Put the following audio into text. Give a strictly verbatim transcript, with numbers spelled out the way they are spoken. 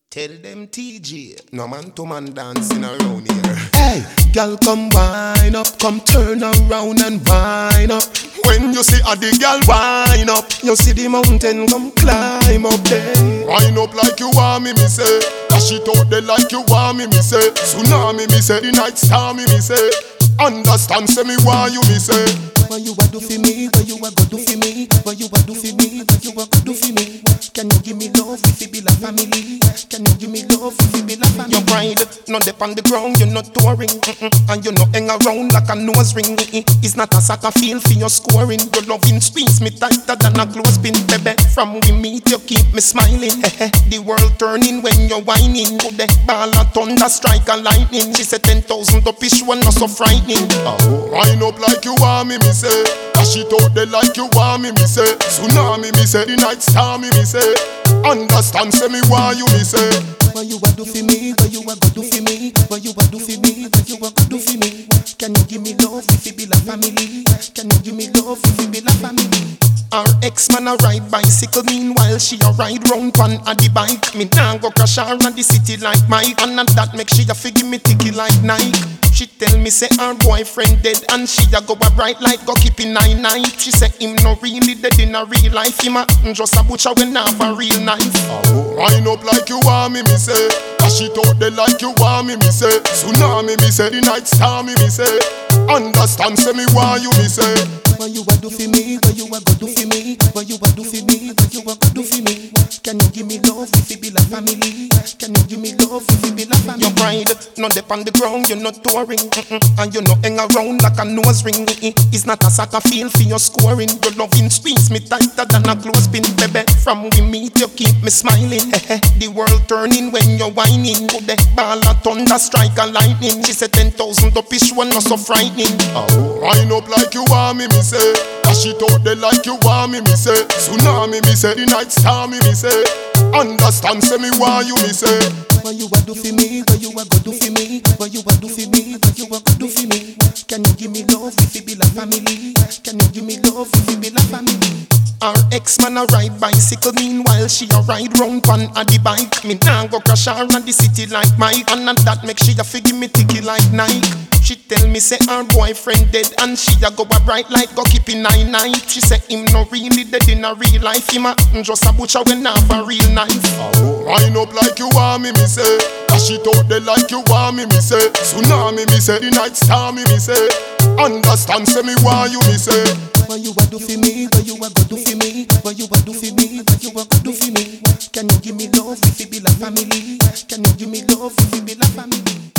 Tell them T J, no man to man dancing around here. Hey, girl, come wind up, come turn around and wind up. When you see a the girl wind up, you see the mountain come climb up there. Wind up like you want me, me say. Dash it out there like you want me, me say. Tsunami, me say. The night star, me, me say. Understand, say me why you, me say. What you a do for me? What you a go do for me? What you a do for me? What you a go do for me? Can you give me love if it be like family? Can you give me love if it be like family? You ride, not dip on the ground, you're not touring, mm-mm. And you not hang around like a nose ring. Mm-mm. It's not a soccer field for your scoring. Your loving squeeze me tighter than a clothespin, baby. From we meet, you keep me smiling. The world turning when you're whining. Go the ball of thunder, strike a lightning. She said ten thousand up ish one, not so frightening. Oh, wind up like you want me, me say. Dash it out there like you want me, me say. Tsunami, me say. The night star, me, me say. Understand, say me why you, me say. What you a do for me? What you a go do for me? What you a do for me? What you a go do for me? Can you give me love if it be like family? Can you give me love if it be like family? Our ex-man a ride bicycle, meanwhile she a ride round pan a the bike. Me nah go crash her in the city like Mike, and not that make she a fi give me ticky like Nike. She tell me say her boyfriend dead, and she a go a bright light go keep in nine night. She say him no really dead in a real life, him a just a butcher when have a real knife. Oh, wind up like you want me, me say. Dash it out there like you want me, me say. Tsunami, me say. The night star, me, me say. Understand, say me why you, me say. What you a do for me? What you a go do for me? What you a do for me? What you a go do for me? Can you give me love if it be like family? Can you give me love if it be like family? You ride, not dip on the ground, you're not touring, mm-mm. And you not hang around like a nose ring. Mm-mm. It's not a soccer field for your scoring. Your loving squeeze me tighter than a clothespin, baby. From we meet, you keep me smiling. The world turning when you're whining. Go the ball of thunder, strike a lightning. She said ten thousand up ish one, not so frightening. Oh, wind up like you want me, me say. Dash it out there like you want me, me say. Tsunami, me say. The night star, me, me say. Understand, say me why you, me say. What you a do for me? What you a go do for me? What you a do for me? What you a go do for me? Can you give me love if it be like family? Can you give me love if it be like family? Our ex-man a ride bicycle, meanwhile she a ride round pan a the bike. Me nah go crash her in the city like Mike, and not that make she a fi give me ticky like Nike. She tell me say her boyfriend dead, and she a go a bright light go keep in nine night. She say him no really dead in a real life, him a just a butcher when have a real knife. Oh, wind up like you want me, me say. Dash it out there like you want me, me say. Tsunami, me say. The night star, me, me say. Understand, say me why you, me say. What you a do for me? What you a go do for me? What you a do for me? What you a go do for me? Can you give me love if it be like family? Can you give me love if it be like family?